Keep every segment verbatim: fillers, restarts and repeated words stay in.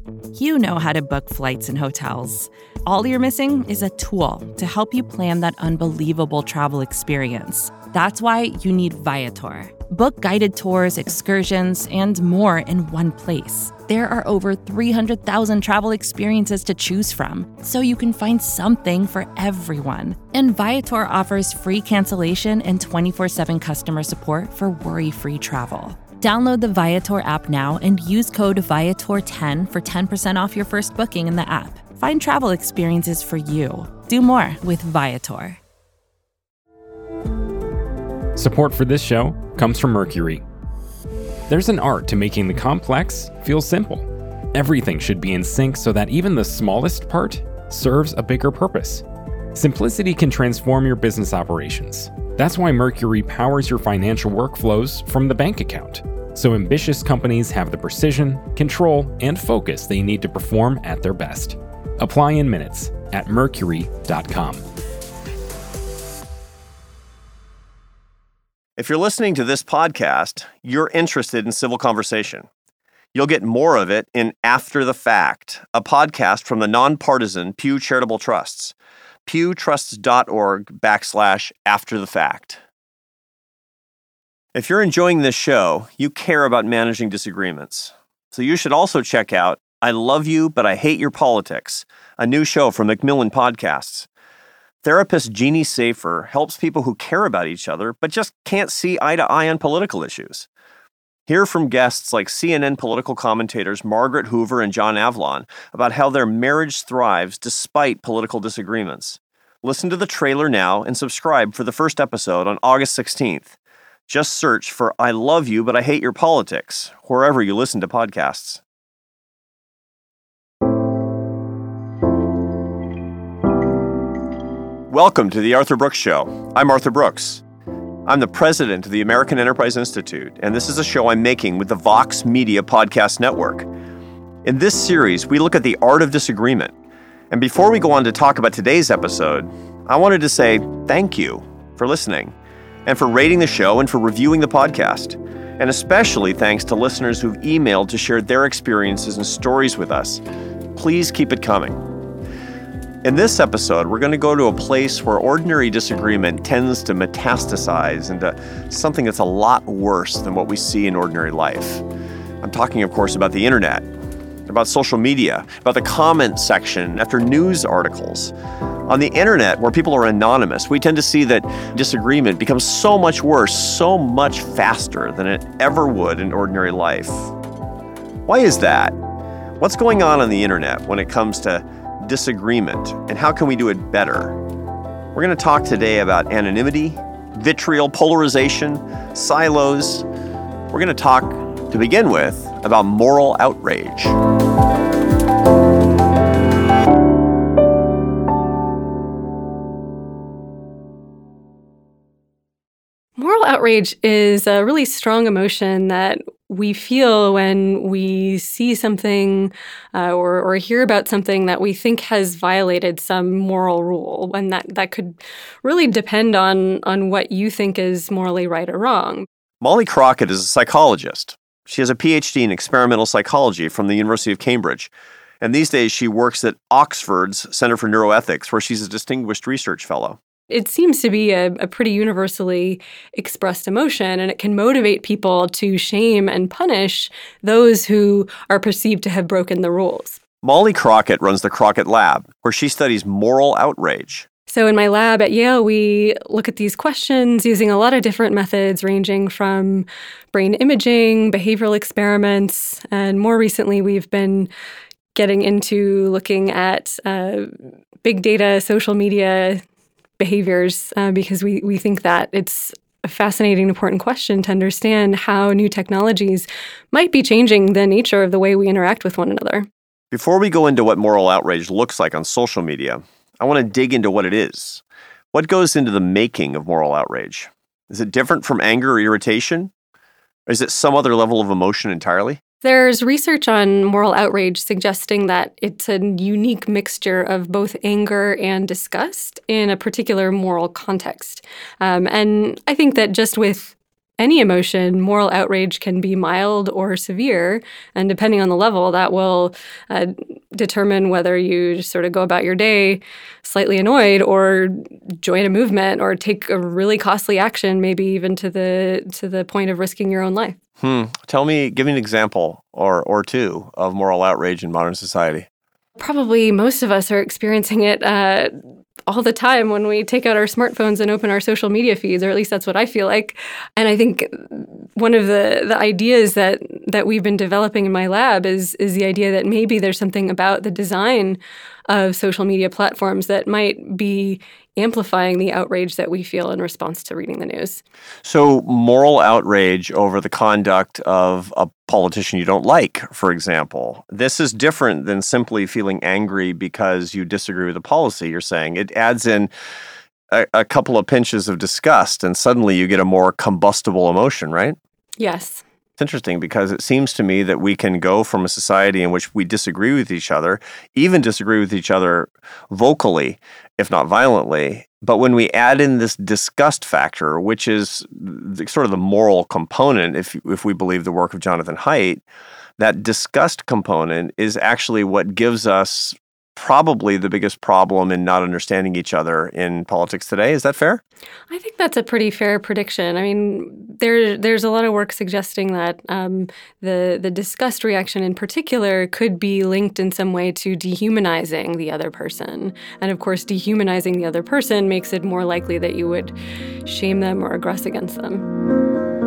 You know how to book flights and hotels. All you're missing is a tool to help you plan that unbelievable travel experience. That's why you need Viator. Book guided tours, excursions, and more in one place. There are over three hundred thousand travel experiences to choose from, so you can find something for everyone. And Viator offers free cancellation and twenty-four seven customer support for worry-free travel. Download the Viator app now and use code Viator ten for ten percent off your first booking in the app. Find travel experiences for you. Do more with Viator. Support for this show comes from Mercury. There's an art to making the complex feel simple. Everything should be in sync so that even the smallest part serves a bigger purpose. Simplicity can transform your business operations. That's why Mercury powers your financial workflows from the bank account, so ambitious companies have the precision, control, and focus they need to perform at their best. Apply in minutes at mercury dot com. If you're listening to this podcast, you're interested in civil conversation. You'll get more of it in After the Fact, a podcast from the nonpartisan Pew Charitable Trusts. pewtrusts.org backslash after the fact. If you're enjoying this show, you care about managing disagreements. So you should also check out I Love You, But I Hate Your Politics, a new show from Macmillan Podcasts. Therapist Jeannie Safer helps people who care about each other but just can't see eye to eye on political issues. Hear from guests like C N N political commentators Margaret Hoover and John Avlon about how their marriage thrives despite political disagreements. Listen to the trailer now and subscribe for the first episode on August sixteenth. Just search for I Love You, But I Hate Your Politics, wherever you listen to podcasts. Welcome to the Arthur Brooks Show. I'm Arthur Brooks. I'm the president of the American Enterprise Institute, and this is a show I'm making with the Vox Media Podcast Network. In this series, we look at the art of disagreement. And before we go on to talk about today's episode, I wanted to say thank you for listening, and for rating the show and for reviewing the podcast. And especially thanks to listeners who've emailed to share their experiences and stories with us. Please keep it coming. In this episode, we're going to go to a place where ordinary disagreement tends to metastasize into something that's a lot worse than what we see in ordinary life. I'm talking, of course, about the internet, about social media, about the comment section after news articles. On the internet, where people are anonymous, we tend to see that disagreement becomes so much worse, so much faster than it ever would in ordinary life. Why is that? What's going on on the internet when it comes to disagreement, and how can we do it better? We're going to talk today about anonymity, vitriol, polarization, silos. We're going to talk, to begin with, about moral outrage. Moral outrage is a really strong emotion that we feel when we see something uh, or, or hear about something that we think has violated some moral rule, and that, that could really depend on, on what you think is morally right or wrong. Molly Crockett is a psychologist. She has a P H D in experimental psychology from the University of Cambridge, and these days she works at Oxford's Center for Neuroethics, where she's a distinguished research fellow. It seems to be a, a pretty universally expressed emotion, and it can motivate people to shame and punish those who are perceived to have broken the rules. Molly Crockett runs the Crockett Lab, where she studies moral outrage. So in my lab at Yale, we look at these questions using a lot of different methods, ranging from brain imaging, behavioral experiments, and more recently we've been getting into looking at uh, big data, social media behaviors, uh, because we, we think that it's a fascinating, important question to understand how new technologies might be changing the nature of the way we interact with one another. Before we go into what moral outrage looks like on social media, I want to dig into what it is. What goes into the making of moral outrage? Is it different from anger or irritation? Or is it some other level of emotion entirely? There's research on moral outrage suggesting that it's a unique mixture of both anger and disgust in a particular moral context. Um, and I think that just with any emotion, moral outrage can be mild or severe. And depending on the level, that will uh, determine whether you just sort of go about your day slightly annoyed or join a movement or take a really costly action, maybe even to the to the point of risking your own life. Hmm. Tell me, give me an example or or two of moral outrage in modern society. Probably most of us are experiencing it uh, all the time when we take out our smartphones and open our social media feeds, or at least that's what I feel like. And I think one of the, the ideas that, that we've been developing in my lab is, is the idea that maybe there's something about the design of social media platforms that might be amplifying the outrage that we feel in response to reading the news. So moral outrage over the conduct of a politician you don't like, for example. This is different than simply feeling angry because you disagree with a policy, you're saying. It adds in a, a couple of pinches of disgust, and suddenly you get a more combustible emotion, right? Yes. It's interesting because it seems to me that we can go from a society in which we disagree with each other, even disagree with each other vocally, if not violently. But when we add in this disgust factor, which is the, sort of the moral component, if if we believe the work of Jonathan Haidt, that disgust component is actually what gives us probably the biggest problem in not understanding each other in politics today. Is that fair? I think that's a pretty fair prediction. I mean, there there's a lot of work suggesting that um, the the disgust reaction in particular could be linked in some way to dehumanizing the other person. And of course, dehumanizing the other person makes it more likely that you would shame them or aggress against them.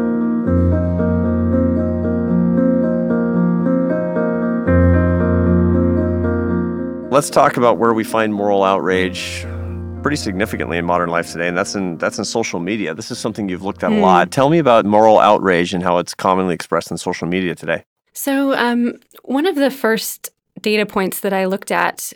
Let's talk about where we find moral outrage pretty significantly in modern life today, and that's in that's in social media. This is something you've looked at mm. a lot. Tell me about moral outrage and how it's commonly expressed in social media today. So um, one of the first data points that I looked at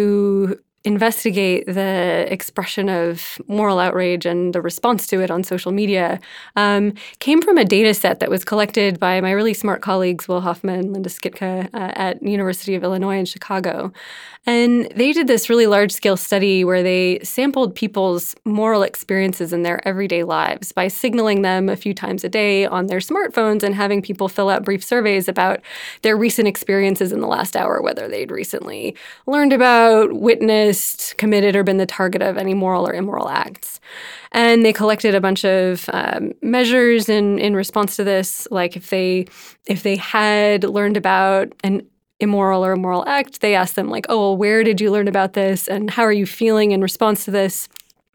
to investigate the expression of moral outrage and the response to it on social media um, came from a data set that was collected by my really smart colleagues, Will Hoffman, Linda Skitka, uh, at University of Illinois in Chicago. And they did this really large-scale study where they sampled people's moral experiences in their everyday lives by signaling them a few times a day on their smartphones and having people fill out brief surveys about their recent experiences in the last hour, whether they'd recently learned about, witnessed, committed, or been the target of any moral or immoral acts. And they collected a bunch of um, measures in, in response to this, like if they if they had learned about an immoral or immoral act, they asked them like, oh, well, where did you learn about this? And how are you feeling in response to this?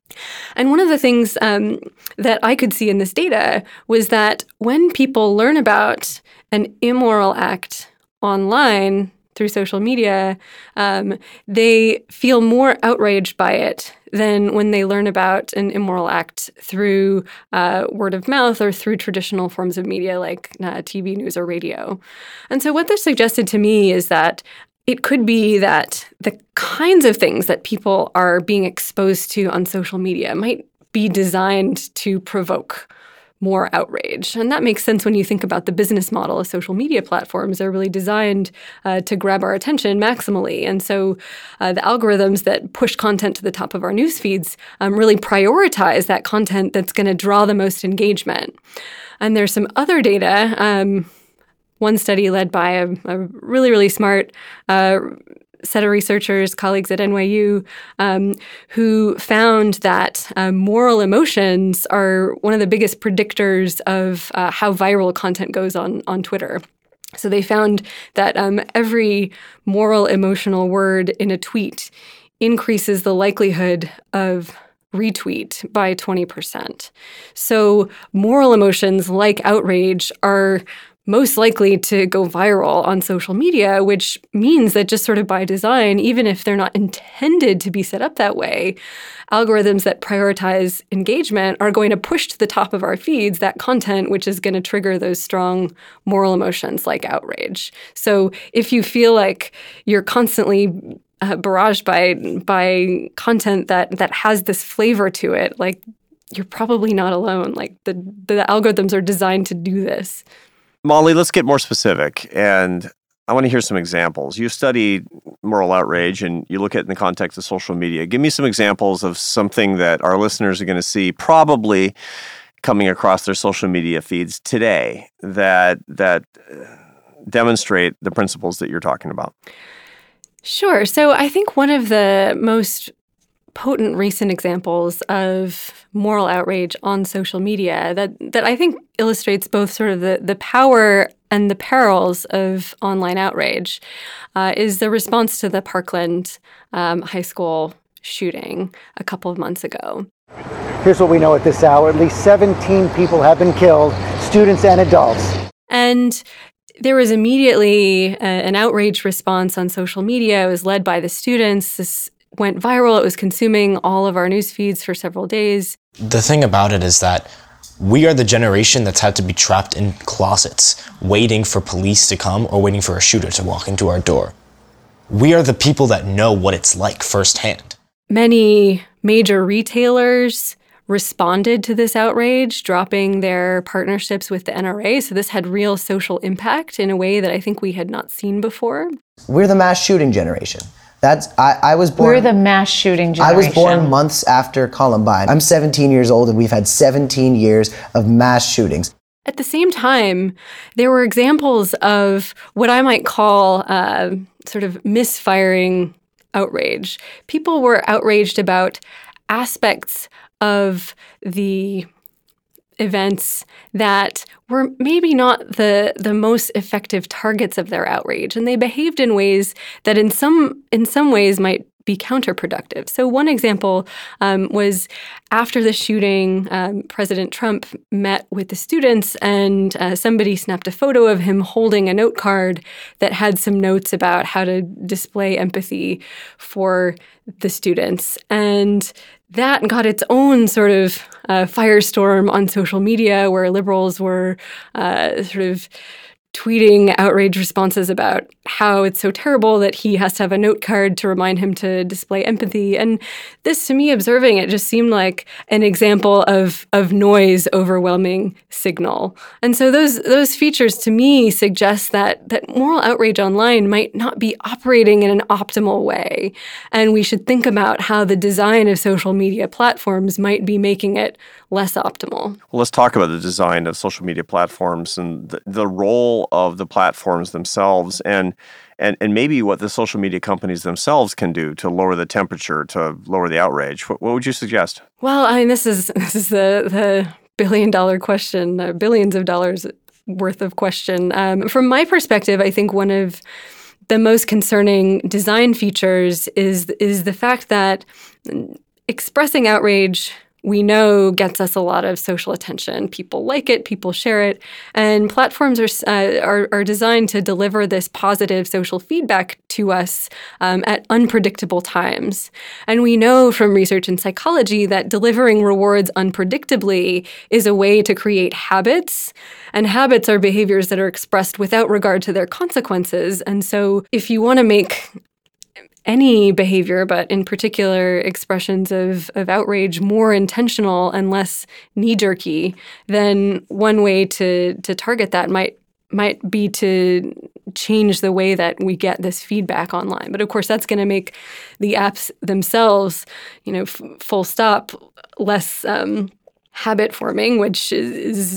And one of the things um, that I could see in this data was that when people learn about an immoral act online through social media, um, they feel more outraged by it than when they learn about an immoral act through uh, word of mouth or through traditional forms of media like uh, T V, news, or radio. And so what this suggested to me is that it could be that the kinds of things that people are being exposed to on social media might be designed to provoke more outrage. And that makes sense when you think about the business model of social media platforms. They're really designed uh, to grab our attention maximally. And so uh, the algorithms that push content to the top of our news feeds um, really prioritize that content that's going to draw the most engagement. And there's some other data, um, one study led by a, a really, really smart uh, set of researchers, colleagues at N Y U, um, who found that uh, moral emotions are one of the biggest predictors of uh, how viral content goes on, on Twitter. So they found that um, every moral emotional word in a tweet increases the likelihood of retweet by twenty percent. So moral emotions like outrage are most likely to go viral on social media, which means that just sort of by design, even if they're not intended to be set up that way, algorithms that prioritize engagement are going to push to the top of our feeds that content which is going to trigger those strong moral emotions like outrage. So if you feel like you're constantly uh, barraged by by content that that has this flavor to it, like you're probably not alone. Like the the algorithms are designed to do this. Molly, let's get more specific, and I want to hear some examples. You studied moral outrage, and you look at it in the context of social media. Give me some examples of something that our listeners are going to see probably coming across their social media feeds today that that demonstrate the principles that you're talking about? Sure. So I think one of the most potent recent examples of moral outrage on social media that that I think illustrates both sort of the, the power and the perils of online outrage uh, is the response to the Parkland um, high school shooting a couple of months ago. Here's what we know at this hour. At least seventeen people have been killed, students and adults. And there was immediately a, an outrage response on social media. It was led by the students. This went viral. It was consuming all of our news feeds for several days. The thing about it is that we are the generation that's had to be trapped in closets, waiting for police to come or waiting for a shooter to walk into our door. We are the people that know what it's like firsthand. Many major retailers responded to this outrage, dropping their partnerships with the N R A. So this had real social impact in a way that I think we had not seen before. We're the mass shooting generation. That's I, I was born. We're the mass shooting generation. I was born months after Columbine. I'm seventeen years old, and we've had seventeen years of mass shootings. At the same time, there were examples of what I might call uh, sort of misfiring outrage. People were outraged about aspects of the events that were maybe not the the most effective targets of their outrage, and they behaved in ways that in some in some ways might be counterproductive. So one example um, was after the shooting, um, President Trump met with the students, and uh, somebody snapped a photo of him holding a note card that had some notes about how to display empathy for the students. And that got its own sort of uh, firestorm on social media, where liberals were uh, sort of tweeting outrage responses about how it's so terrible that he has to have a note card to remind him to display empathy. And this, to me, observing it, just seemed like an example of of noise overwhelming signal. And so those those features, to me, suggest that that moral outrage online might not be operating in an optimal way. And we should think about how the design of social media platforms might be making it less optimal. Well, let's talk about the design of social media platforms and the, the role of the platforms themselves, and and and maybe what the social media companies themselves can do to lower the temperature, to lower the outrage. What, what would you suggest? Well, I mean, this is this is the the billion dollar question, uh, billions of dollars worth of question. Um, from my perspective, I think one of the most concerning design features is is the fact that expressing outrage, we know, gets us a lot of social attention. People like it, people share it, and platforms are uh, are, are designed to deliver this positive social feedback to us um, at unpredictable times. And we know from research in psychology that delivering rewards unpredictably is a way to create habits, and habits are behaviors that are expressed without regard to their consequences. And so if you want to make any behavior, but in particular expressions of, of outrage, more intentional and less knee-jerky, then one way to to target that might might be to change the way that we get this feedback online. But of course, that's going to make the apps themselves, you know, f- full stop, less um, habit-forming, which is, is,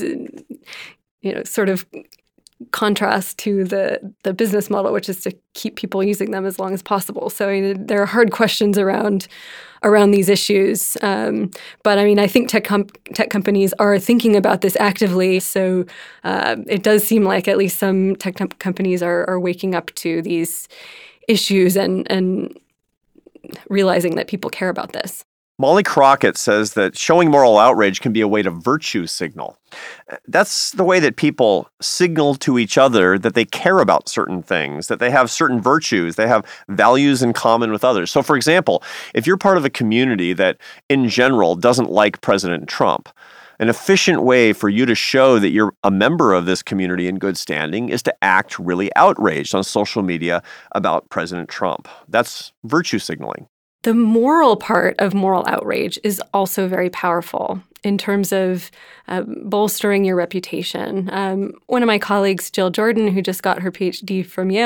you know, sort of contrast to the the business model, which is to keep people using them as long as possible. So I mean, there are hard questions around around these issues. Um, but I mean, I think tech com- tech companies are thinking about this actively. So uh, it does seem like at least some tech com- companies are are waking up to these issues and and realizing that people care about this. Molly Crockett says that showing moral outrage can be a way to virtue signal. That's the way that people signal to each other that they care about certain things, that they have certain virtues, they have values in common with others. So, for example, if you're part of a community that in general doesn't like President Trump, an efficient way for you to show that you're a member of this community in good standing is to act really outraged on social media about President Trump. That's virtue signaling. The moral part of moral outrage is also very powerful in terms of uh, bolstering your reputation. Um, one of my colleagues, Jill Jordan, who just got her P H D from Yale,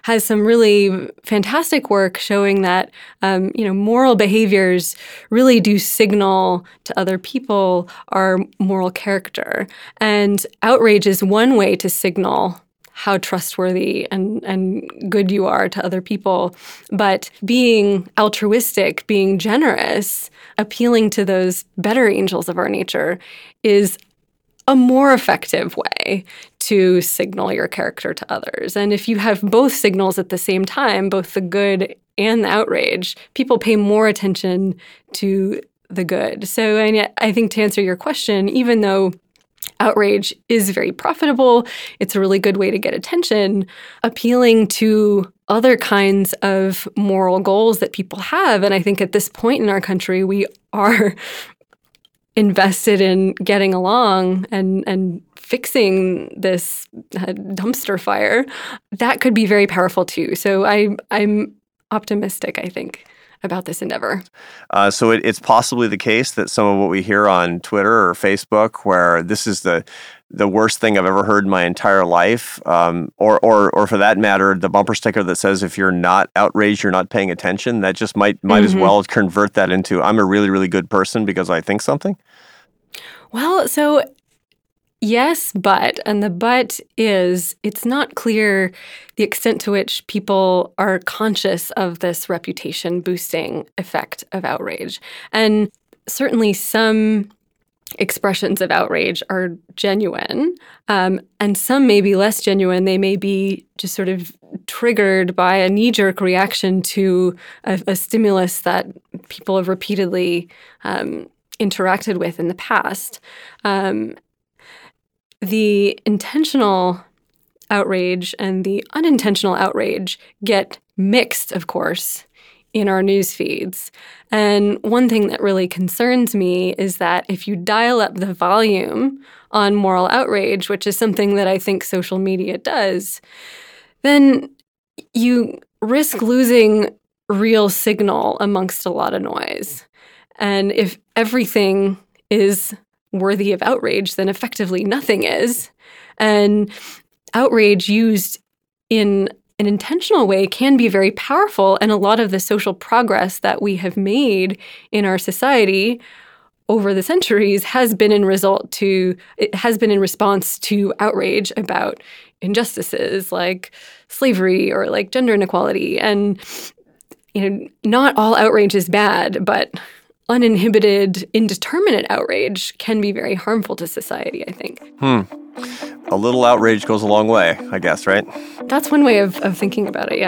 has some really fantastic work showing that, um, you know, moral behaviors really do signal to other people our moral character. And outrage is one way to signal how trustworthy and, and good you are to other people. But being altruistic, being generous, appealing to those better angels of our nature is a more effective way to signal your character to others. And if you have both signals at the same time, both the good and the outrage, people pay more attention to the good. So I, I think to answer your question, even though outrage is very profitable, it's a really good way to get attention, appealing to other kinds of moral goals that people have. And I think at this point in our country, we are invested in getting along and, and fixing this uh, dumpster fire. That could be very powerful too. So I, I'm optimistic, I think, about this endeavor. Uh, so it, it's possibly the case that some of what we hear on Twitter or Facebook, where this is the the worst thing I've ever heard in my entire life, um, or or or for that matter, the bumper sticker that says if you're not outraged, you're not paying attention, that just might might mm-hmm. as well convert that into I'm a really, really good person because I think something? Well, so yes, but, and the but is it's not clear the extent to which people are conscious of this reputation boosting effect of outrage. And certainly some expressions of outrage are genuine, um, and some may be less genuine. They may be just sort of triggered by a knee-jerk reaction to a, a stimulus that people have repeatedly um, interacted with in the past. Um, the intentional outrage and the unintentional outrage get mixed, of course, in our news feeds. And one thing that really concerns me is that if you dial up the volume on moral outrage, which is something that I think social media does, then you risk losing real signal amongst a lot of noise. And if everything is worthy of outrage, then effectively nothing is. And outrage used in an intentional way can be very powerful, and a lot of the social progress that we have made in our society over the centuries has been in result to it has been in response to outrage about injustices like slavery or like gender inequality. And you know, not all outrage is bad, but uninhibited, indeterminate outrage can be very harmful to society, I think. Hmm. A little outrage goes a long way, I guess, right? That's one way of, of thinking about it, yeah.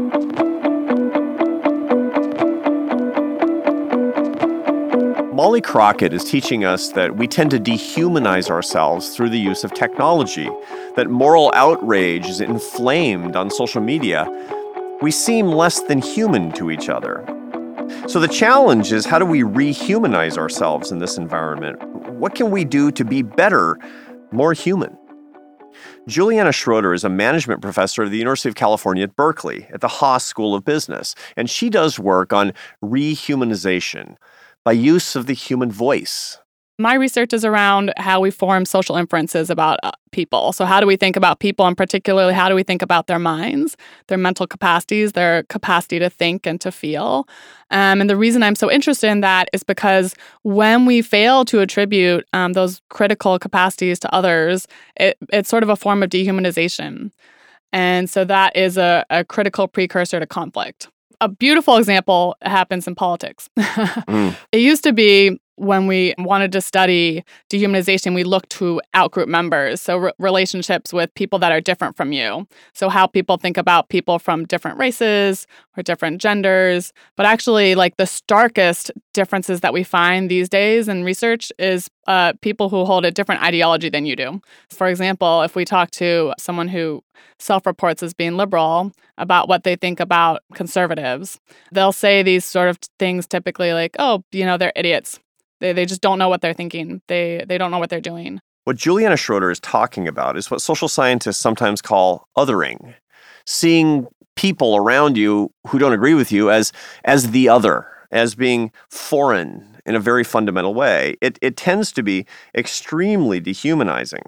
Molly Crockett is teaching us that we tend to dehumanize ourselves through the use of technology, that moral outrage is inflamed on social media. We seem less than human to each other. So the challenge is, how do we rehumanize ourselves in this environment? What can we do to be better, more human? Juliana Schroeder is a management professor at the University of California at Berkeley at the Haas School of Business, and she does work on rehumanization by use of the human voice. My research is around how we form social inferences about uh, people. So how do we think about people, and particularly how do we think about their minds, their mental capacities, their capacity to think and to feel? Um, and the reason I'm so interested in that is because when we fail to attribute um, those critical capacities to others, it, it's sort of a form of dehumanization. And so that is a, a critical precursor to conflict. A beautiful example happens in politics. mm. It used to be when we wanted to study dehumanization, we looked to outgroup members, so re- relationships with people that are different from you. So how people think about people from different races or different genders. But actually, like the starkest differences that we find these days in research is uh, people who hold a different ideology than you do. For example, if we talk to someone who self-reports as being liberal about what they think about conservatives, they'll say these sort of things typically like, oh, you know, they're idiots. They they just don't know what they're thinking. They they don't know what they're doing. What Juliana Schroeder is talking about is what social scientists sometimes call othering, seeing people around you who don't agree with you as as the other, as being foreign in a very fundamental way. It it tends to be extremely dehumanizing.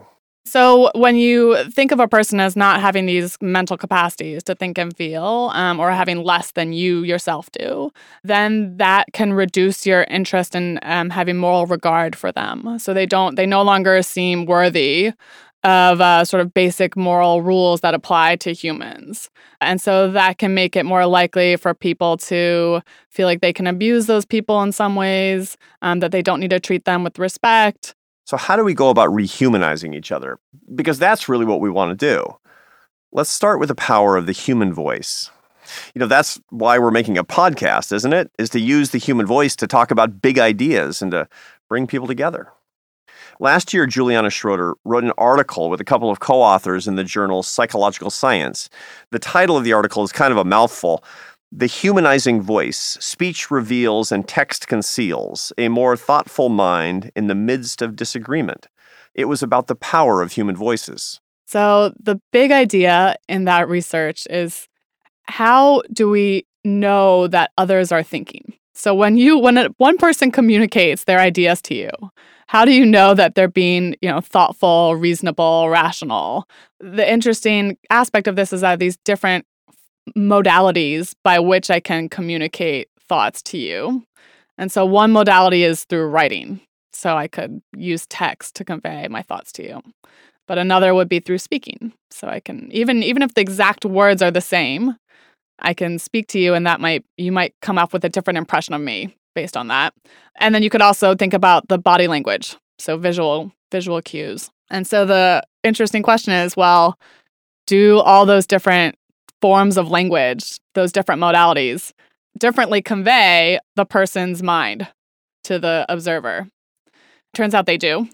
So when you think of a person as not having these mental capacities to think and feel, um, or having less than you yourself do, then that can reduce your interest in um, having moral regard for them. So they don't, they no longer seem worthy of uh, sort of basic moral rules that apply to humans. And so that can make it more likely for people to feel like they can abuse those people in some ways, um, that they don't need to treat them with respect. So how do we go about rehumanizing each other? Because that's really what we want to do. Let's start with the power of the human voice. You know, that's why we're making a podcast, isn't it? Is to use the human voice to talk about big ideas and to bring people together. Last year, Juliana Schroeder wrote an article with a couple of co-authors in the journal Psychological Science. The title of the article is kind of a mouthful. The Humanizing Voice, Speech Reveals and Text Conceals, a More Thoughtful Mind in the Midst of Disagreement. It was about the power of human voices. So the big idea in that research is, how do we know that others are thinking? So when you when a, one person communicates their ideas to you, how do you know that they're being, you know, thoughtful, reasonable, rational? The interesting aspect of this is that these different modalities by which I can communicate thoughts to you. And so one modality is through writing. So I could use text to convey my thoughts to you. But another would be through speaking. So I can, even even if the exact words are the same, I can speak to you, and that might you might come up with a different impression of me based on that. And then you could also think about the body language, so visual visual cues. And so the interesting question is, well, do all those different forms of language, those different modalities, differently convey the person's mind to the observer? Turns out they do.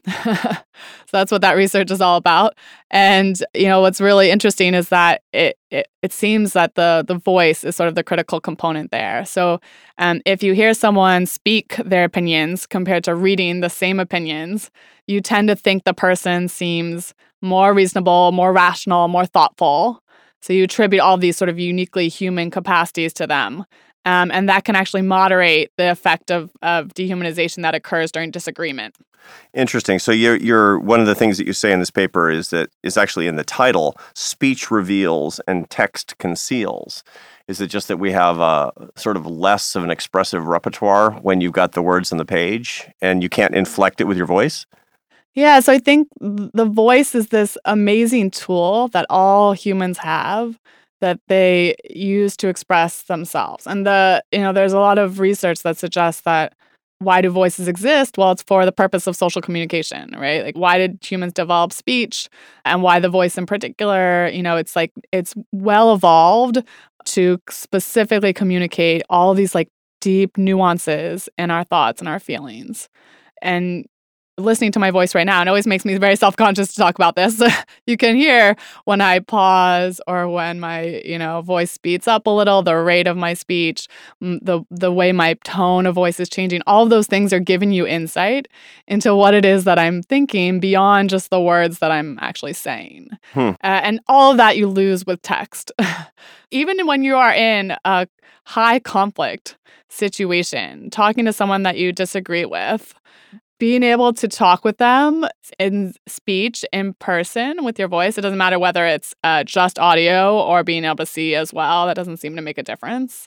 So that's what that research is all about. And, you know, what's really interesting is that it it, it seems that the the voice is sort of the critical component there. So um, if you hear someone speak their opinions compared to reading the same opinions, you tend to think the person seems more reasonable, more rational, more thoughtful. So you attribute all these sort of uniquely human capacities to them. Um, and that can actually moderate the effect of, of dehumanization that occurs during disagreement. Interesting. So you're, you're one of the things that you say in this paper is that is actually in the title, speech reveals and text conceals. Is it just that we have a sort of less of an expressive repertoire when you've got the words on the page and you can't inflect it with your voice? Yeah, so I think the voice is this amazing tool that all humans have that they use to express themselves. And the you know, there's a lot of research that suggests that why do voices exist? Well, it's for the purpose of social communication, right? Like, why did humans develop speech, and why the voice in particular? You know, it's like it's well evolved to specifically communicate all these like deep nuances in our thoughts and our feelings. And listening to my voice right now, it always makes me very self-conscious to talk about this. You can hear when I pause or when my, you know, voice speeds up a little, the rate of my speech, the the way my tone of voice is changing. All of those things are giving you insight into what it is that I'm thinking beyond just the words that I'm actually saying. Hmm. Uh, and all of that you lose with text. Even when you are in a high conflict situation, talking to someone that you disagree with, being able to talk with them in speech, in person, with your voice, it doesn't matter whether it's uh, just audio or being able to see as well. That doesn't seem to make a difference.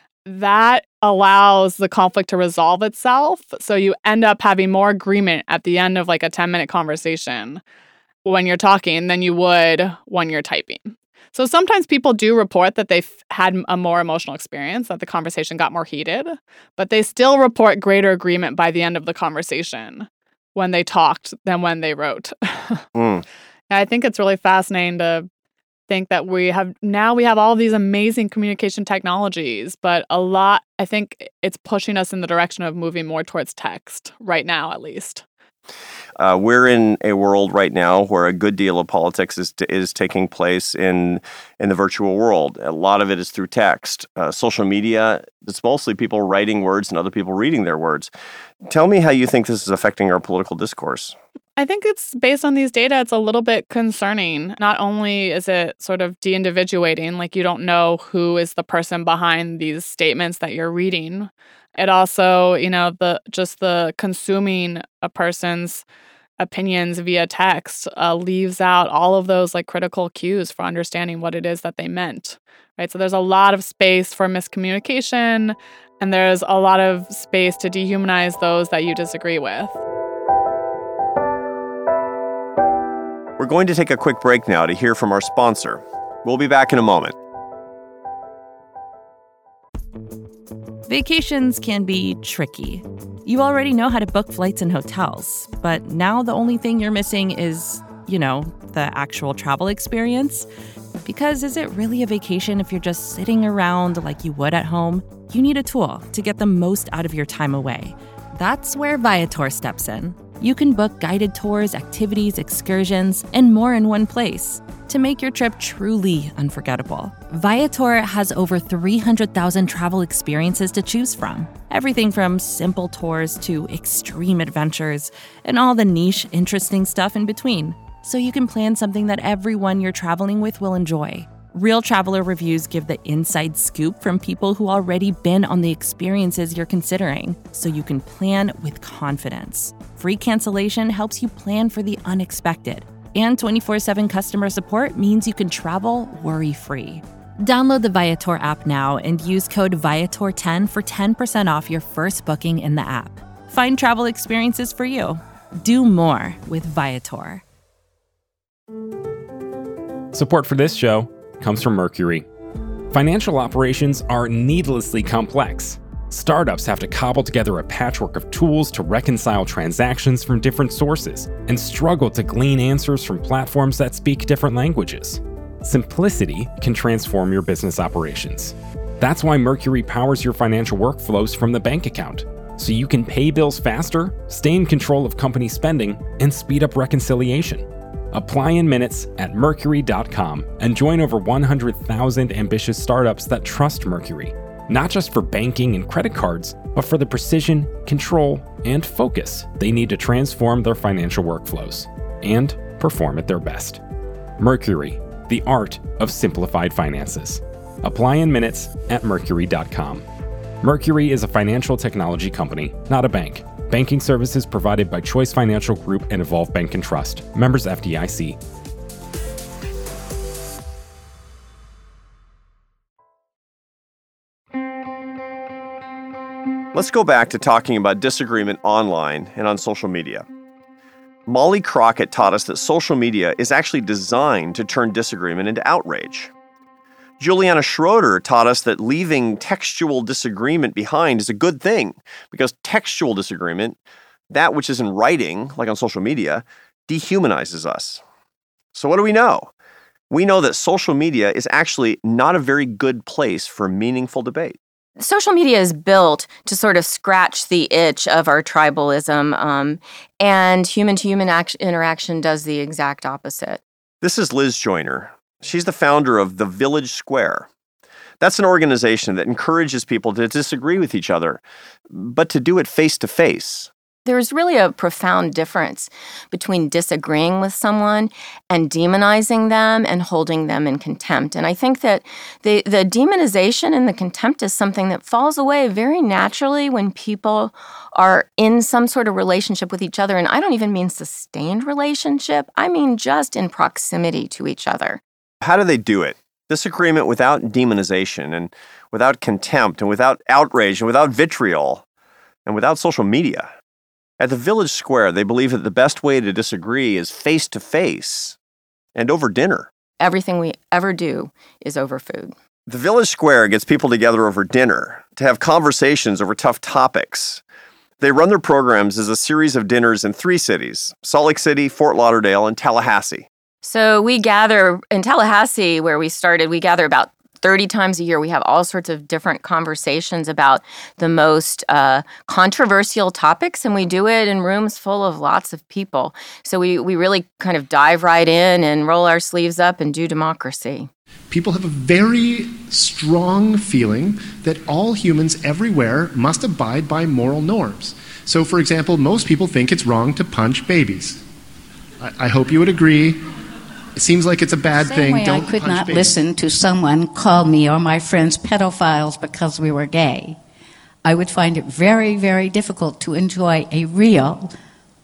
That allows the conflict to resolve itself. So you end up having more agreement at the end of like a ten-minute conversation when you're talking than you would when you're typing. So sometimes people do report that they've had a more emotional experience, that the conversation got more heated, but they still report greater agreement by the end of the conversation when they talked than when they wrote. mm. I think it's really fascinating to think that we have now we have all these amazing communication technologies, but a lot, I think it's pushing us in the direction of moving more towards text right now, at least. Uh, we're in a world right now where a good deal of politics is is taking place in in the virtual world. A lot of it is through text. Uh, social media, it's mostly people writing words and other people reading their words. Tell me how you think this is affecting our political discourse. I think it's based on these data, it's a little bit concerning. Not only is it sort of de-individuating, like you don't know who is the person behind these statements that you're reading. It also, you know, the just the consuming a person's opinions via text uh, leaves out all of those like critical cues for understanding what it is that they meant, right? So there's a lot of space for miscommunication, and there's a lot of space to dehumanize those that you disagree with. We're going to take a quick break now to hear from our sponsor. We'll be back in a moment. Vacations can be tricky. You already know how to book flights and hotels, but now the only thing you're missing is, you know, the actual travel experience. Because is it really a vacation if you're just sitting around like you would at home? You need a tool to get the most out of your time away. That's where Viator steps in. You can book guided tours, activities, excursions, and more in one place to make your trip truly unforgettable. Viator has over three hundred thousand travel experiences to choose from. Everything from simple tours to extreme adventures and all the niche, interesting stuff in between. So you can plan something that everyone you're traveling with will enjoy. Real traveler reviews give the inside scoop from people who already been on the experiences you're considering, so you can plan with confidence. Free cancellation helps you plan for the unexpected. And twenty-four seven customer support means you can travel worry-free. Download the Viator app now and use code Viator ten for ten percent off your first booking in the app. Find travel experiences for you. Do more with Viator. Support for this show comes from Mercury. Financial operations are needlessly complex. Startups have to cobble together a patchwork of tools to reconcile transactions from different sources and struggle to glean answers from platforms that speak different languages. Simplicity can transform your business operations. That's why Mercury powers your financial workflows from the bank account, so you can pay bills faster, stay in control of company spending, and speed up reconciliation. Apply in minutes at Mercury dot com and join over one hundred thousand ambitious startups that trust Mercury, not just for banking and credit cards, but for the precision, control, and focus they need to transform their financial workflows and perform at their best. Mercury, the art of simplified finances. Apply in minutes at Mercury dot com. Mercury is a financial technology company, not a bank. Banking services provided by Choice Financial Group and Evolve Bank and Trust. Members F D I C. Let's go back to talking about disagreement online and on social media. Molly Crockett taught us that social media is actually designed to turn disagreement into outrage. Juliana Schroeder taught us that leaving textual disagreement behind is a good thing, because textual disagreement, that which is in writing, like on social media, dehumanizes us. So what do we know? We know that social media is actually not a very good place for meaningful debate. Social media is built to sort of scratch the itch of our tribalism, um, and human-to-human act- interaction does the exact opposite. This is Liz Joyner. She's the founder of The Village Square. That's an organization that encourages people to disagree with each other, but to do it face-to-face. There's really a profound difference between disagreeing with someone and demonizing them and holding them in contempt. And I think that the, the demonization and the contempt is something that falls away very naturally when people are in some sort of relationship with each other. And I don't even mean sustained relationship. I mean just in proximity to each other. How do they do it? Disagreement without demonization and without contempt and without outrage and without vitriol and without social media. At the Village Square, they believe that the best way to disagree is face-to-face and over dinner. Everything we ever do is over food. The Village Square gets people together over dinner to have conversations over tough topics. They run their programs as a series of dinners in three cities: Salt Lake City, Fort Lauderdale, and Tallahassee. So we gather in Tallahassee, where we started, we gather about thirty times a year. We have all sorts of different conversations about the most uh, controversial topics, and we do it in rooms full of lots of people. So we, we really kind of dive right in and roll our sleeves up and do democracy. People have a very strong feeling that all humans everywhere must abide by moral norms. So, for example, most people think it's wrong to punch babies. I, I hope you would agree. It seems like it's a bad Same thing. Way Don't I could punch not babies. listen to someone call me or my friends pedophiles because we were gay. I would find it very, very difficult to enjoy a real,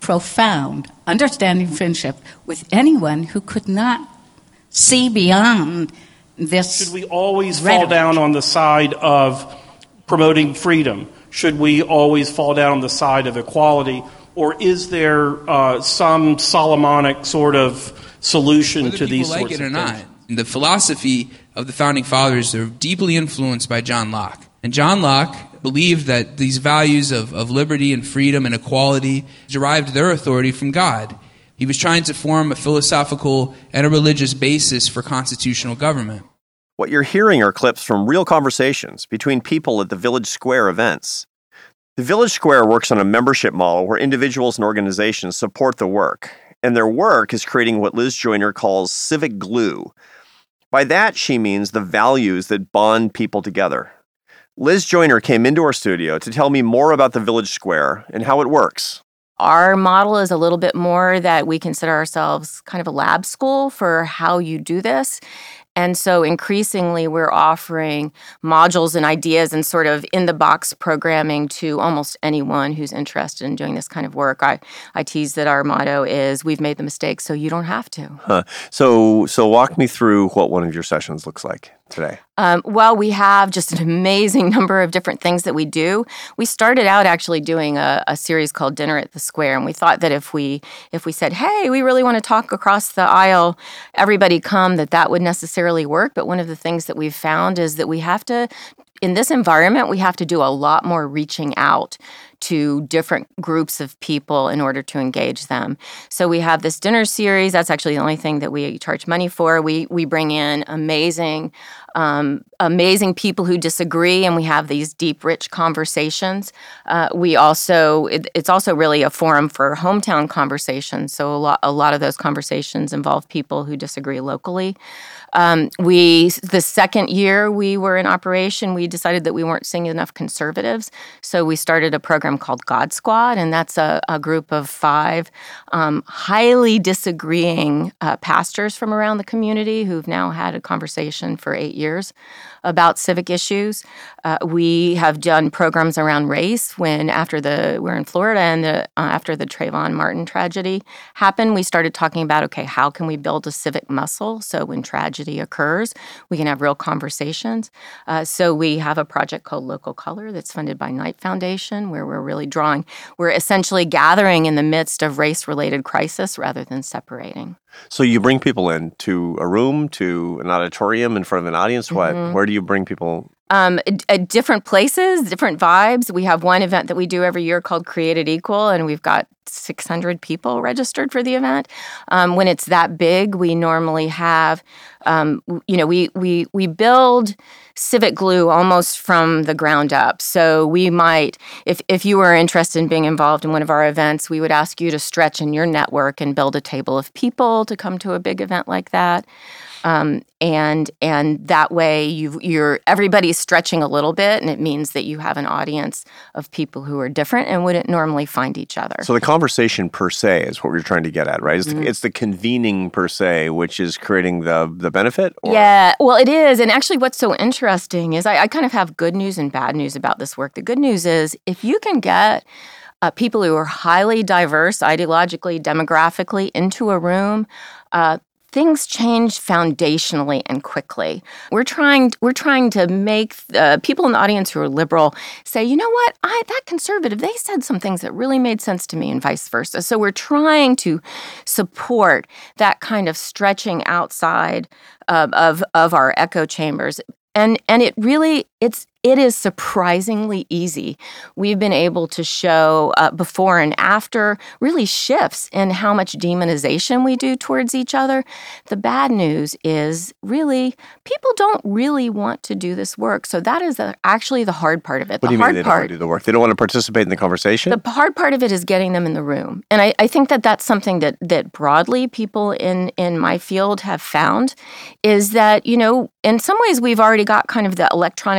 profound, understanding friendship with anyone who could not see beyond this. Should we always rhetoric. fall down on the side of promoting freedom? Should we always fall down on the side of equality? Or is there uh, some Solomonic sort of solution Whether to these sorts sorts like it or of not, things? the philosophy of the founding fathers are deeply influenced by John Locke. And John Locke believed that these values of, of liberty and freedom and equality derived their authority from God. He was trying to form a philosophical and a religious basis for constitutional government. What you're hearing are clips from real conversations between people at the Village Square events. The Village Square works on a membership model where individuals and organizations support the work, and their work is creating what Liz Joyner calls civic glue. By that, she means the values that bond people together. Liz Joyner came into our studio to tell me more about the Village Square and how it works. Our model is a little bit more that we consider ourselves kind of a lab school for how you do this. And so increasingly, we're offering modules and ideas and sort of in-the-box programming to almost anyone who's interested in doing this kind of work. I, I tease that our motto is, we've made the mistake so you don't have to. Huh. So, so walk me through what one of your sessions looks like today. Um, well, we have just an amazing number of different things that we do. We started out actually doing a, a series called Dinner at the Square, and we thought that if we if we said, hey, we really want to talk across the aisle, everybody come, that that would necessarily work. But one of the things that we've found is that we have to, in this environment, we have to do a lot more reaching out to different groups of people in order to engage them. So we have this dinner series. That's actually the only thing that we charge money for. We we bring in amazing, um, amazing people who disagree, and we have these deep, rich conversations. Uh, we also it, it's also really a forum for hometown conversations. So a lot a lot of those conversations involve people who disagree locally. Um, we the second year we were in operation, we decided that we weren't seeing enough conservatives, so we started a program called God Squad, and that's a, a group of five um, highly disagreeing uh, pastors from around the community who've now had a conversation for eight years about civic issues. Uh, we have done programs around race. When after the we're in Florida and the, uh, after the Trayvon Martin tragedy happened, we started talking about, okay, how can we build a civic muscle so when tragedy occurs, we can have real conversations. Uh, so we have a project called Local Color that's funded by Knight Foundation, where we're really drawing, we're essentially gathering in the midst of race-related crisis rather than separating. So you bring people in to a room, to an auditorium in front of an audience. What? Mm-hmm. Where do you bring people? Um, at different places, different vibes. We have one event that we do every year called Created Equal, and we've got six hundred people registered for the event. Um, when it's that big, we normally have, um, you know, we we we build civic glue almost from the ground up. So we might, if if you were interested in being involved in one of our events, we would ask you to stretch in your network and build a table of people to come to a big event like that. Um, and and that way you you're everybody's stretching a little bit, and it means that you have an audience of people who are different and wouldn't normally find each other. So the conversation per se is what we're trying to get at, right? It's, mm-hmm. the, it's the convening per se, which is creating the the benefit? Or? Yeah, well, it is. And actually what's so interesting is I, I kind of have good news and bad news about this work. The good news is if you can get uh, people who are highly diverse ideologically, demographically into a room, uh, things change foundationally and quickly. We're trying we're trying to make uh, people in the audience who are liberal say, you know what, I that conservative, they said some things that really made sense to me and vice versa. So we're trying to support that kind of stretching outside of of, of our echo chambers. And and it really, it's it is surprisingly easy. We've been able to show uh, before and after really shifts in how much demonization we do towards each other. The bad news is really people don't really want to do this work. So that is the, actually the hard part of it. What the do you hard mean they part, don't want to do the work? They don't want to participate in the conversation? The hard part of it is getting them in the room. And I, I think that that's something that that broadly people in, in my field have found is that, you know, in some ways we've already got kind of the electronic M and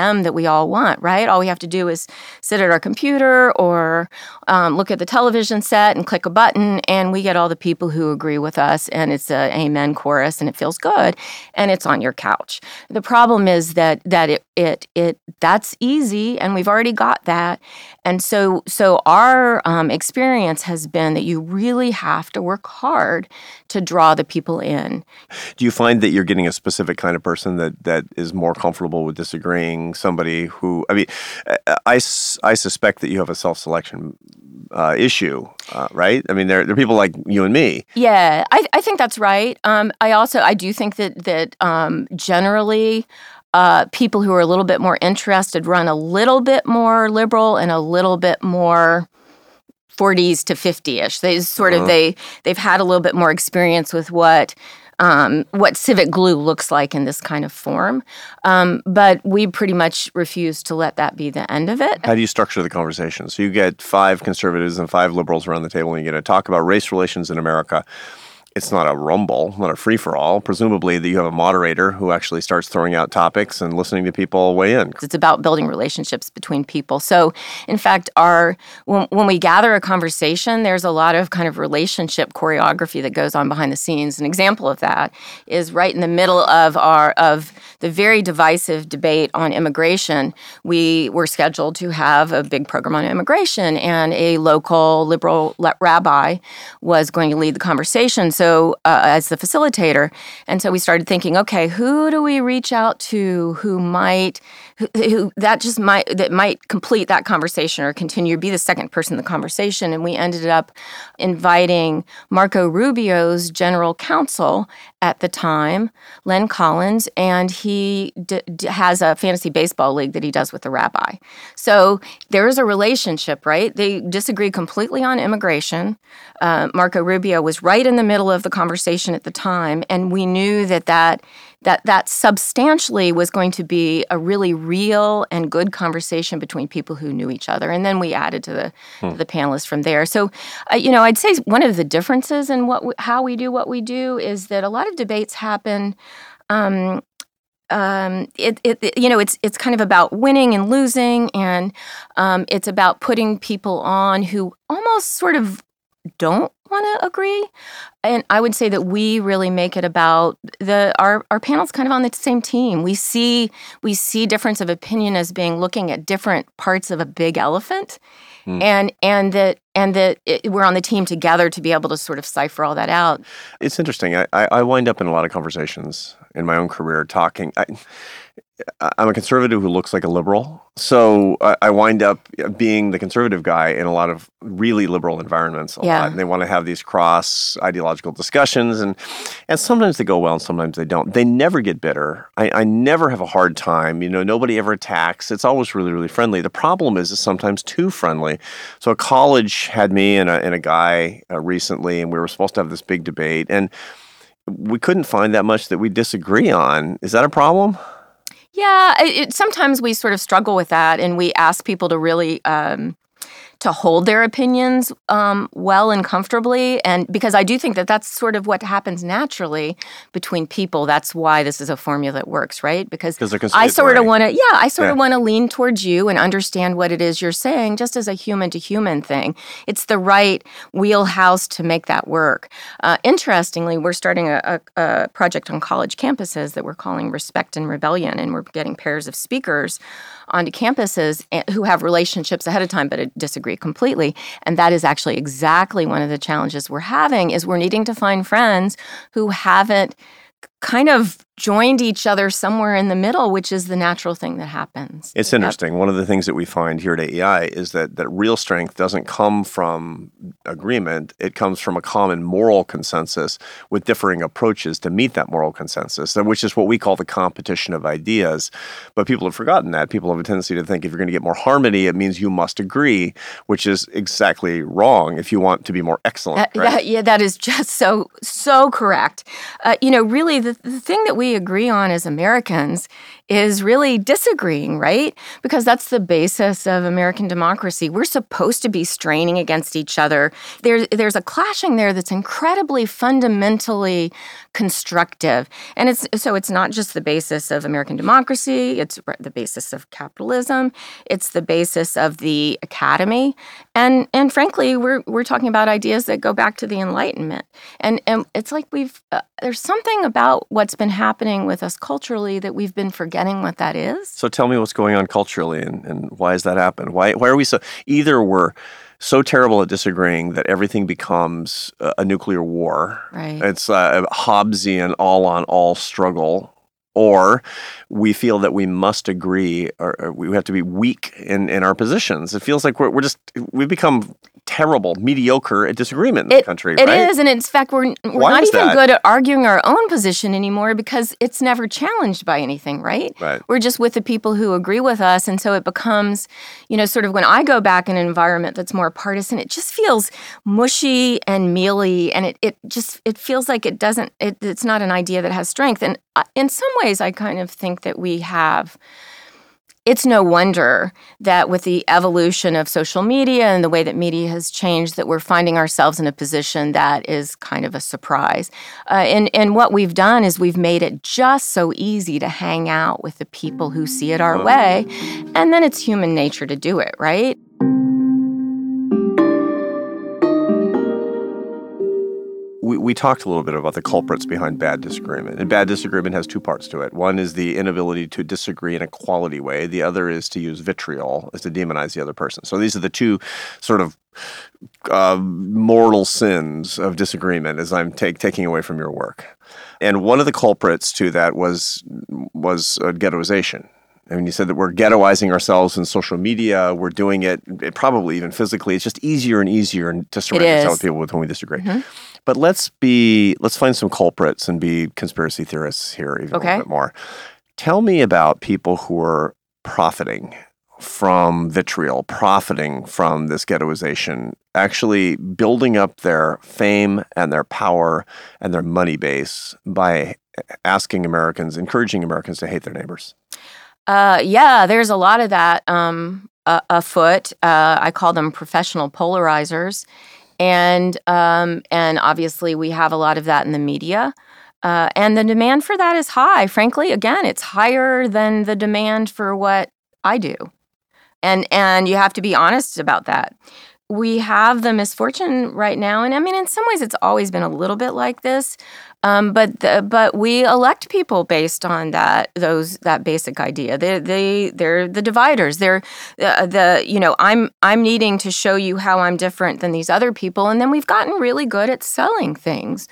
them that we all want, right? All we have to do is sit at our computer or um, look at the television set and click a button, and we get all the people who agree with us, and it's a amen chorus, and it feels good, and it's on your couch. The problem is that that it it it that's easy, and we've already got that, and so so our um, experience has been that you really have to work hard to draw the people in. Do you find that you're getting a specific kind of person that, that is more comfortable with disagreeing? Somebody who, I mean, I, I suspect that you have a self-selection uh, issue, uh, right? I mean, there, there are people like you and me. Yeah, I, I think that's right. Um, I also, I do think that, that um, generally, Uh, people who are a little bit more interested run a little bit more liberal and a little bit more forties to fifty-ish. They sort of, uh-huh. they, they've had a little bit more experience with what um, what civic glue looks like in this kind of form. Um, but we pretty much refuse to let that be the end of it. How do you structure the conversation? So you get five conservatives and five liberals around the table, and you get to talk about race relations in America. It's not a rumble, not a free-for-all. Presumably that you have a moderator who actually starts throwing out topics and listening to people weigh in. It's about building relationships between people. So, in fact, our when, when we gather a conversation, there's a lot of kind of relationship choreography that goes on behind the scenes. An example of that is right in the middle of our of the very divisive debate on immigration. We were scheduled to have a big program on immigration, and a local liberal rabbi was going to lead the conversation. So So, uh, as the facilitator, and so we started thinking, okay, who do we reach out to who might, who, who that just might that might complete that conversation or continue be the second person in the conversation? And we ended up inviting Marco Rubio's general counsel at the time, Len Collins, and he d- d- has a fantasy baseball league that he does with the rabbi. So there is a relationship, right? They disagree completely on immigration. Uh, Marco Rubio was right in the middle of the conversation at the time, and we knew that that that that substantially was going to be a really real and good conversation between people who knew each other. And then we added to the hmm. to the panelists from there. So, uh, you know, I'd say one of the differences in what we, how we do what we do is that a lot of debates happen. Um, Um, it, it, it, you know, it's it's kind of about winning and losing, and um, it's about putting people on who almost sort of don't want to agree. And I would say that we really make it about the our our panel's kind of on the same team. We see we see difference of opinion as being looking at different parts of a big elephant, mm. and and that and that it, we're on the team together to be able to sort of cipher all that out. It's interesting. I, I wind up in a lot of conversations in my own career talking. I, I'm a conservative who looks like a liberal. So I, I wind up being the conservative guy in a lot of really liberal environments a yeah. lot. And they want to have these cross ideological discussions. And, and sometimes they go well and sometimes they don't. They never get bitter. I, I never have a hard time. You know, nobody ever attacks. It's always really, really friendly. The problem is it's sometimes too friendly. So a college had me and a, and a guy uh, recently, and we were supposed to have this big debate. And we couldn't find that much that we disagree on. Is that a problem? Yeah, it, sometimes we sort of struggle with that, and we ask people to really um, to hold their opinions um, well and comfortably, and because I do think that that's sort of what happens naturally between people. That's why this is a formula that works, right? Because I sort of want to, yeah, I sort yeah. of want to lean towards you and understand what it is you're saying, just as a human-to-human thing. It's the right wheelhouse to make that work. Uh, interestingly, we're starting a, a, a project on college campuses that we're calling Respect and Rebellion, and we're getting pairs of speakers onto campuses who have relationships ahead of time but disagree completely. And that is actually exactly one of the challenges we're having is we're needing to find friends who haven't kind of joined each other somewhere in the middle, which is the natural thing that happens. It's interesting. Yep. One of the things that we find here at A E I is that, that real strength doesn't come from agreement. It comes from a common moral consensus with differing approaches to meet that moral consensus, which is what we call the competition of ideas. But people have forgotten that. People have a tendency to think if you're going to get more harmony, it means you must agree, which is exactly wrong if you want to be more excellent. That, right? that, yeah, that is just so, so correct. Uh, you know, really, the, the thing that we agree on as Americans is really disagreeing, right? Because that's the basis of American democracy. We're supposed to be straining against each other. There's there's a clashing there that's incredibly fundamentally constructive. And it's so it's not just the basis of American democracy, it's the basis of capitalism, it's the basis of the academy. And and frankly, we're we're talking about ideas that go back to the Enlightenment. And and it's like we've uh, there's something about what's been happening with us culturally that we've been forgetting what that is. So tell me what's going on culturally, and, and why has that happened? Why why are we so either we're so terrible at disagreeing that everything becomes a, a nuclear war. Right. It's a Hobbesian all-on-all struggle. Or we feel that we must agree, or, or we have to be weak in, in our positions. It feels like we're we're just we've become terrible, mediocre at disagreement in it, the country. It right? is, and in fact, we're we're Why not is even that? good at arguing our own position anymore because it's never challenged by anything, right? Right. We're just with the people who agree with us, and so it becomes, you know, sort of when I go back in an environment that's more partisan, it just feels mushy and mealy, and it it just it feels like it doesn't. It, it's not an idea that has strength, and in some ways, I kind of think that we have. It's no wonder that with the evolution of social media and the way that media has changed, that we're finding ourselves in a position that is kind of a surprise. Uh, and, and what we've done is we've made it just so easy to hang out with the people who see it our way. And then it's human nature to do it, right? We, we talked a little bit about the culprits behind bad disagreement. And bad disagreement has two parts to it. One is the inability to disagree in a quality way. The other is to use vitriol, is to demonize the other person. So these are the two sort of uh, mortal sins of disagreement as I'm take, taking away from your work. And one of the culprits to that was, was uh, ghettoization. I mean, you said that we're ghettoizing ourselves in social media. We're doing it, it probably even physically. It's just easier and easier to surround ourselves with people with whom we disagree. Mm-hmm. But let's be let's find some culprits and be conspiracy theorists here even okay. a little bit more. Tell me about people who are profiting from vitriol, profiting from this ghettoization, actually building up their fame and their power and their money base by asking Americans, encouraging Americans to hate their neighbors. Uh, yeah, there's a lot of that um, uh, afoot. Uh, I call them professional polarizers. And um, and obviously we have a lot of that in the media. Uh, and the demand for that is high. Frankly, again, it's higher than the demand for what I do. And and you have to be honest about that. We have the misfortune right now, and I mean, in some ways it's always been a little bit like this, um, but the, but we elect people based on that those that basic idea. They they they're the dividers. They're uh, the you know I'm I'm needing to show you how I'm different than these other people, and then we've gotten really good at selling things.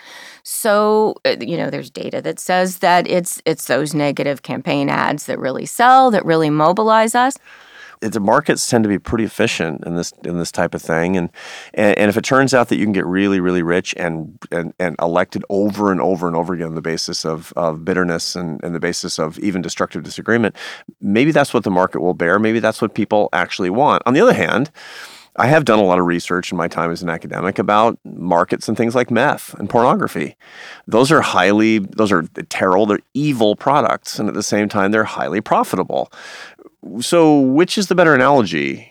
So uh, you know, there's data that says that it's it's those negative campaign ads that really sell, that really mobilize us. The markets tend to be pretty efficient in this in this type of thing, and, and and if it turns out that you can get really really rich and and, and elected over and over and over again on the basis of, of bitterness and, and the basis of even destructive disagreement, maybe that's what the market will bear. Maybe that's what people actually want. On the other hand, I have done a lot of research in my time as an academic about markets and things like meth and pornography. Those are highly, those are terrible, they're evil products, and at the same time, they're highly profitable. So which is the better analogy?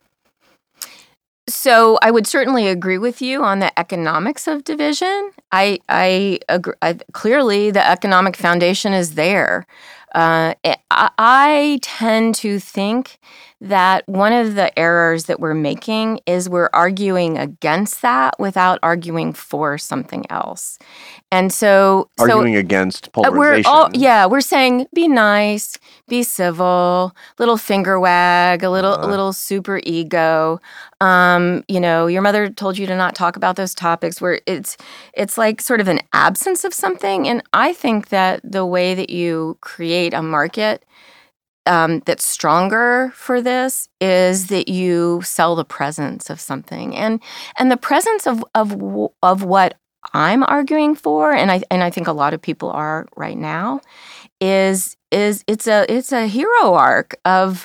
So I would certainly agree with you on the economics of division. I, I agree. I, clearly, the economic foundation is there. Uh, I, I tend to think that one of the errors that we're making is we're arguing against that without arguing for something else. And so arguing so, against uh, polarization. We're all, yeah, we're saying be nice, be civil, little finger wag, a little uh-huh. a little super ego. Um, you know, your mother told you to not talk about those topics. Where it's it's like sort of an absence of something. And I think that the way that you create a market Um, that's stronger for this is that you sell the presence of something, and and the presence of of of what I'm arguing for, and I and I think a lot of people are right now, is is it's a it's a hero arc of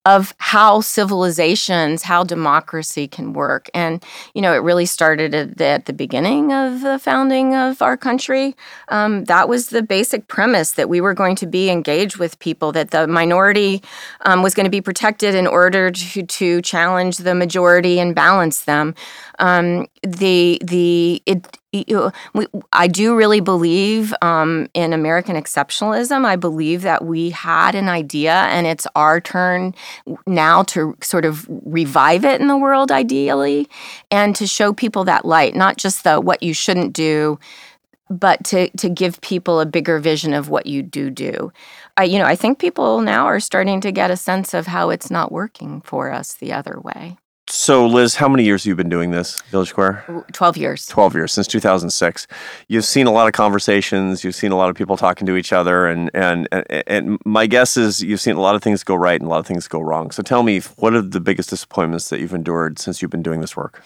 of how civilizations, how democracy can work. And, you know, it really started at the, at the beginning of the founding of our country. Um, that was the basic premise, that we were going to be engaged with people, that the minority um, was going to be protected in order to, to challenge the majority and balance them. Um, the the it, it, we, I do really believe um, in American exceptionalism. I believe that we had an idea, and it's our turn now to sort of revive it in the world, ideally, and to show people that light, not just the what you shouldn't do, but to to give people a bigger vision of what you do do. I, you know, I think people now are starting to get a sense of how it's not working for us the other way. So, Liz, how many years have you been doing this, Village Square? twelve years. twelve years, since two thousand six. You've seen a lot of conversations. You've seen a lot of people talking to each other. And, and, and my guess is you've seen a lot of things go right and a lot of things go wrong. So tell me, what are the biggest disappointments that you've endured since you've been doing this work?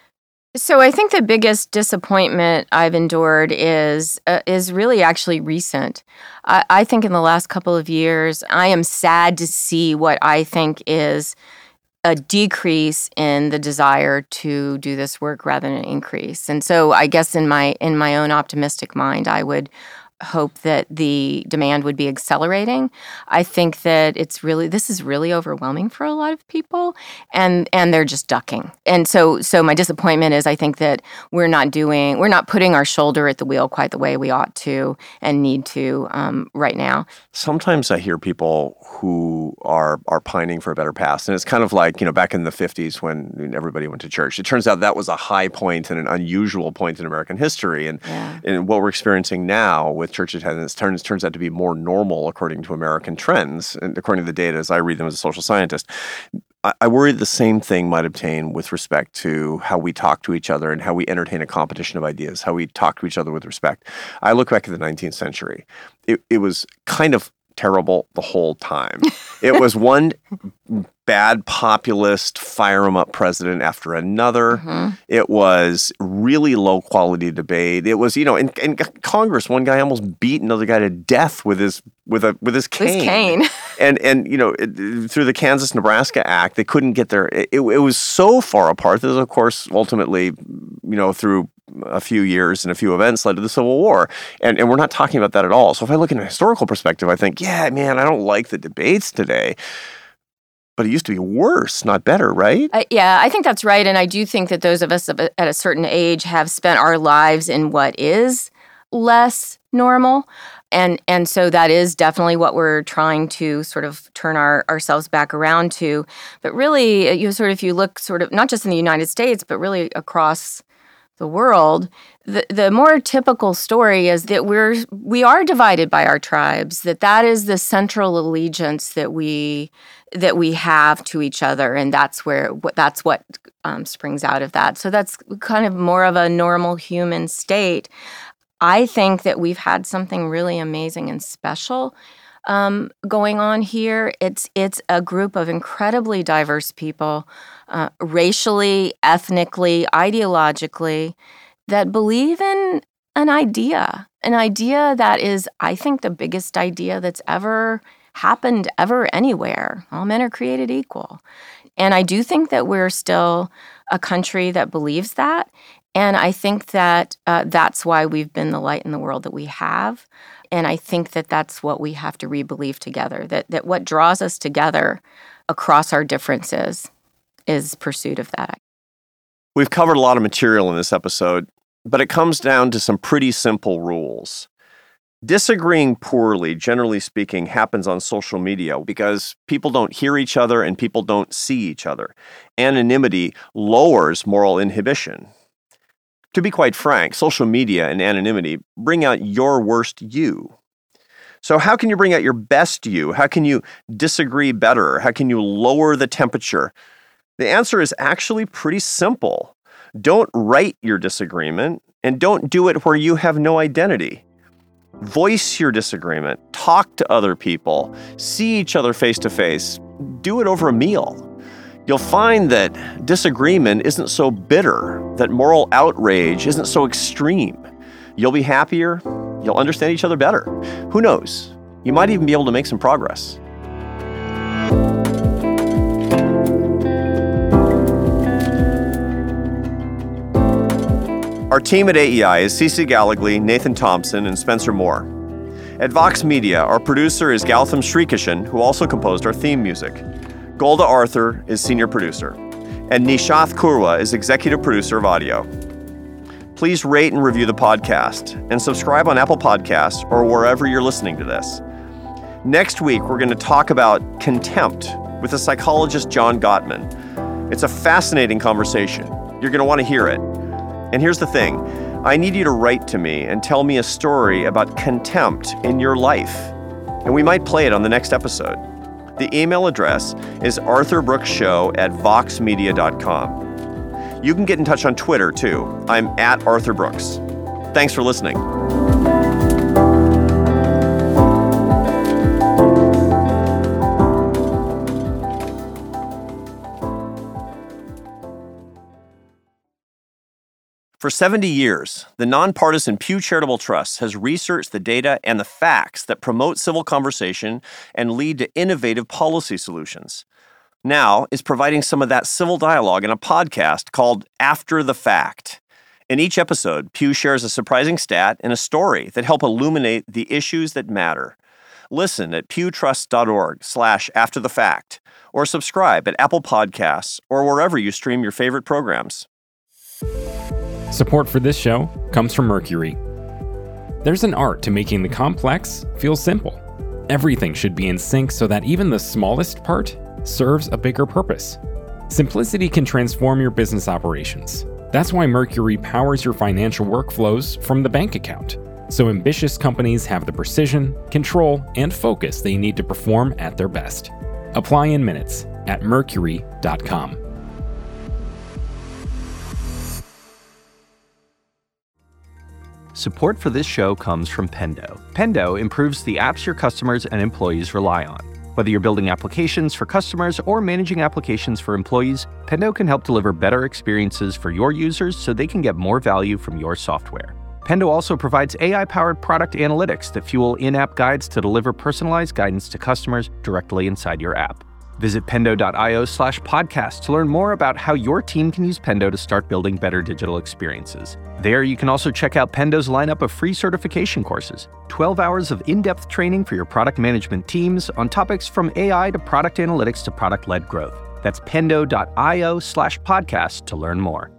So I think the biggest disappointment I've endured is uh, is really actually recent. I, I think in the last couple of years, I am sad to see what I think is a decrease in the desire to do this work rather than an increase. And so I guess in my in my own optimistic mind, I would hope that the demand would be accelerating. I think that it's really, this is really overwhelming for a lot of people, and and they're just ducking. And so so my disappointment is I think that we're not doing, we're not putting our shoulder at the wheel quite the way we ought to and need to um, right now. Sometimes I hear people who are are pining for a better past, and it's kind of like, you know, back in the fifties when everybody went to church. It turns out that was a high point and an unusual point in American history, and, yeah. and what we're experiencing now with church attendance turns turns out to be more normal according to American trends and according to the data as I read them as a social scientist. I, I worry the same thing might obtain with respect to how we talk to each other and how we entertain a competition of ideas, how we talk to each other with respect. I look back at the nineteenth century. It, it was kind of terrible the whole time. It was one bad populist fire 'em up president after another. Mm-hmm. It was really low quality debate. It was, you know, in, in Congress, one guy almost beat another guy to death with his with a with his cane. His cane. and and you know, it, through the Kansas-Nebraska Act, they couldn't get their. It, it was so far apart that, of course, ultimately, you know, through a few years and a few events led to the Civil War. And and we're not talking about that at all. So if I look in a historical perspective, I think, yeah, man, I don't like the debates today. But it used to be worse, not better, right? Uh, yeah, I think that's right. And I do think that those of us at a certain age have spent our lives in what is less normal. And and so that is definitely what we're trying to sort of turn our, ourselves back around to. But really, you sort of, if you look sort of, not just in the United States, but really across the world, the, the more typical story is that we're we are divided by our tribes, that that is the central allegiance that we that we have to each other, and that's where that's what um, springs out of that. So that's kind of more of a normal human state. I think that we've had something really amazing and special um, going on here. It's it's a group of incredibly diverse people, uh, racially, ethnically, ideologically, that believe in an idea, an idea that is, I think, the biggest idea that's ever happened ever anywhere. All men are created equal. And I do think that we're still a country that believes that. And I think that uh, that's why we've been the light in the world that we have. And I think that that's what we have to re-believe together, that, that what draws us together across our differences is pursuit of that. We've covered a lot of material in this episode, but it comes down to some pretty simple rules. Disagreeing poorly, generally speaking, happens on social media because people don't hear each other and people don't see each other. Anonymity lowers moral inhibition. To be quite frank, social media and anonymity bring out your worst you. So how can you bring out your best you? How can you disagree better? How can you lower the temperature? The answer is actually pretty simple. Don't write your disagreement, and don't do it where you have no identity. Voice your disagreement. Talk to other people. See each other face to face. Do it over a meal. You'll find that disagreement isn't so bitter, that moral outrage isn't so extreme. You'll be happier. You'll understand each other better. Who knows? You might even be able to make some progress. Our team at A E I is Cece Gallagly, Nathan Thompson, and Spencer Moore. At Vox Media, our producer is Gautam Srikishan, who also composed our theme music. Golda Arthur is senior producer. And Nishath Kurwa is executive producer of audio. Please rate and review the podcast, and subscribe on Apple Podcasts or wherever you're listening to this. Next week, we're going to talk about contempt with the psychologist John Gottman. It's a fascinating conversation. You're going to want to hear it. And here's the thing. I need you to write to me and tell me a story about contempt in your life. And we might play it on the next episode. The email address is arthur brooks show at vox media dot com. You can get in touch on Twitter, too. I'm at Arthur Brooks. Thanks for listening. For seventy years, the nonpartisan Pew Charitable Trust has researched the data and the facts that promote civil conversation and lead to innovative policy solutions. Now is providing some of that civil dialogue in a podcast called After the Fact. In each episode, Pew shares a surprising stat and a story that help illuminate the issues that matter. Listen at pewtrust.org slash after the fact, or subscribe at Apple Podcasts or wherever you stream your favorite programs. Support for this show comes from Mercury. There's an art to making the complex feel simple. Everything should be in sync so that even the smallest part serves a bigger purpose. Simplicity can transform your business operations. That's why Mercury powers your financial workflows from the bank account, so ambitious companies have the precision, control, and focus they need to perform at their best. Apply in minutes at mercury dot com. Support for this show comes from Pendo. Pendo improves the apps your customers and employees rely on. Whether you're building applications for customers or managing applications for employees, Pendo can help deliver better experiences for your users so they can get more value from your software. Pendo also provides A I-powered product analytics that fuel in-app guides to deliver personalized guidance to customers directly inside your app. Visit pendo.io slash podcast to learn more about how your team can use Pendo to start building better digital experiences. There, you can also check out Pendo's lineup of free certification courses, twelve hours of in-depth training for your product management teams on topics from A I to product analytics to product-led growth. That's pendo.io slash podcast to learn more.